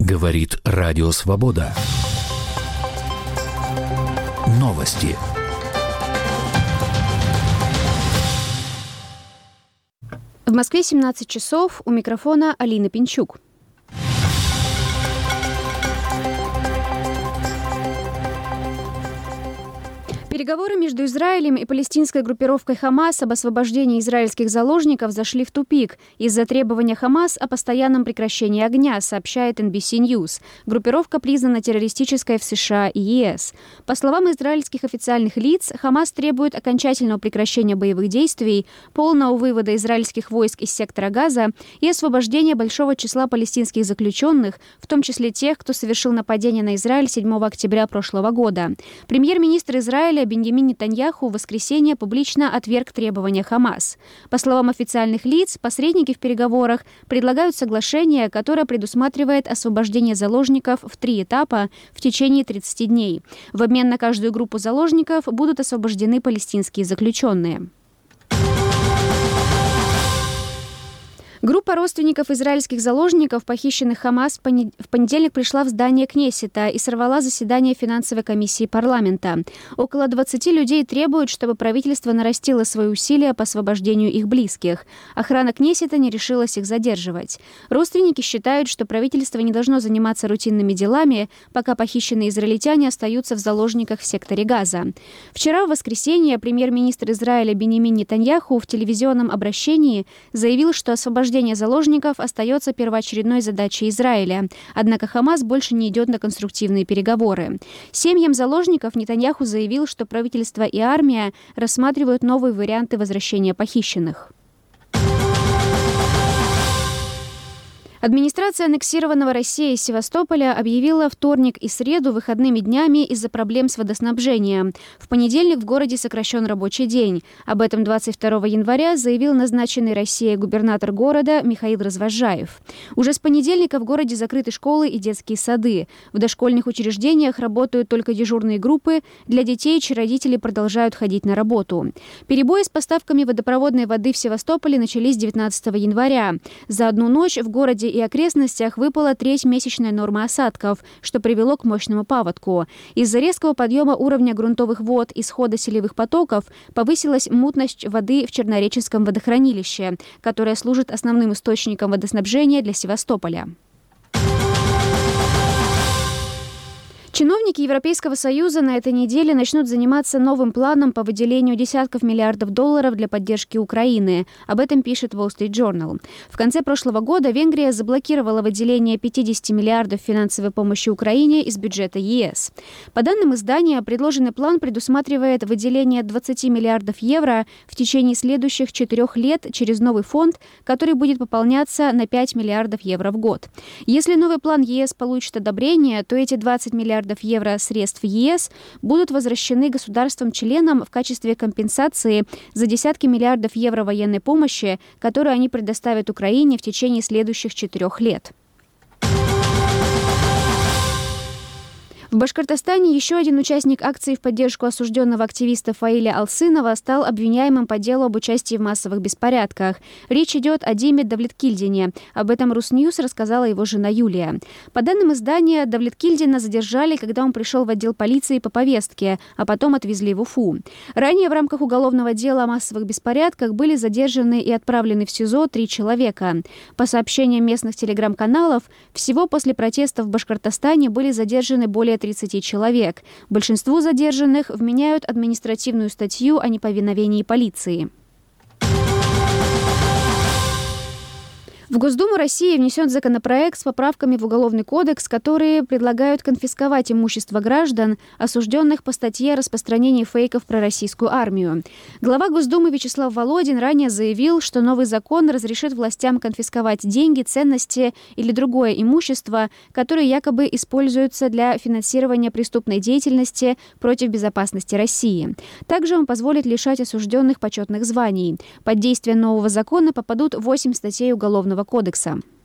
Говорит Радио Свобода. Новости. В Москве 17 часов. У микрофона Алина Пинчук. Переговоры между Израилем и палестинской группировкой «Хамас» об освобождении израильских заложников зашли в тупик из-за требования «Хамас» о постоянном прекращении огня, сообщает NBC News. Группировка признана террористической в США и ЕС. По словам израильских официальных лиц, «Хамас» требует окончательного прекращения боевых действий, полного вывода израильских войск из сектора Газа и освобождения большого числа палестинских заключенных, в том числе тех, кто совершил нападение на Израиль 7 октября прошлого года. Премьер-министр Израиля Беньямин Нетаньяху в воскресенье публично отверг требования «Хамас». По словам официальных лиц, посредники в переговорах предлагают соглашение, которое предусматривает освобождение заложников в 3 этапа в течение 30 дней. В обмен на каждую группу заложников будут освобождены палестинские заключенные. Группа родственников израильских заложников, похищенных «Хамас», в понедельник пришла в здание Кнессета и сорвала заседание финансовой комиссии парламента. Около 20 людей требуют, чтобы правительство нарастило свои усилия по освобождению их близких. Охрана Кнессета не решилась их задерживать. Родственники считают, что правительство не должно заниматься рутинными делами, пока похищенные израильтяне остаются в заложниках в секторе Газа. Вчера, в воскресенье, премьер-министр Израиля Беньямин Нетаньяху в телевизионном обращении заявил, что освобождение заложников остается первоочередной задачей Израиля. Однако «Хамас» больше не идет на конструктивные переговоры. Семьям заложников Нетаньяху заявил, что правительство и армия рассматривают новые варианты возвращения похищенных. Администрация аннексированного Россией Севастополя объявила вторник и среду выходными днями из-за проблем с водоснабжением. В понедельник в городе сокращен рабочий день. Об этом 22 января заявил назначенный Россией губернатор города Михаил Развозжаев. Уже с понедельника в городе закрыты школы и детские сады. В дошкольных учреждениях работают только дежурные группы. Для детей, чьи родители продолжают ходить на работу. Перебои с поставками водопроводной воды в Севастополе начались 19 января. За одну ночь в городе и окрестностях выпала треть месячной нормы осадков, что привело к мощному паводку. Из-за резкого подъема уровня грунтовых вод и схода селевых потоков повысилась мутность воды в Чернореченском водохранилище, которое служит основным источником водоснабжения для Севастополя. Чиновники Европейского Союза на этой неделе начнут заниматься новым планом по выделению десятков миллиардов долларов для поддержки Украины. Об этом пишет Wall Street Journal. В конце прошлого года Венгрия заблокировала выделение 50 миллиардов финансовой помощи Украине из бюджета ЕС. По данным издания, предложенный план предусматривает выделение 20 миллиардов евро в течение следующих 4 лет через новый фонд, который будет пополняться на 5 миллиардов евро в год. Если новый план ЕС получит одобрение, то эти 20 миллиардов евро средств ЕС будут возвращены государствам-членам в качестве компенсации за десятки миллиардов евро военной помощи, которую они предоставят Украине в течение следующих 4 лет. В Башкортостане еще один участник акции в поддержку осужденного активиста Фаиля Алсынова стал обвиняемым по делу об участии в массовых беспорядках. Речь идет о Диме Давлеткильдине. Об этом Русньюз рассказала его жена Юлия. По данным издания, Давлеткильдина задержали, когда он пришел в отдел полиции по повестке, а потом отвезли в Уфу. Ранее в рамках уголовного дела о массовых беспорядках были задержаны и отправлены в СИЗО 3 человека. По сообщениям местных телеграм-каналов, всего после протестов в Башкортостане были задержаны более 30 человек. Большинству задержанных вменяют административную статью о неповиновении полиции. В Госдуму России внесен законопроект с поправками в Уголовный кодекс, которые предлагают конфисковать имущество граждан, осужденных по статье о распространении фейков про российскую армию. Глава Госдумы Вячеслав Володин ранее заявил, что новый закон разрешит властям конфисковать деньги, ценности или другое имущество, которое якобы используется для финансирования преступной деятельности против безопасности России. Также он позволит лишать осужденных почетных званий. Под действие нового закона попадут 8 статей Уголовного кодекса.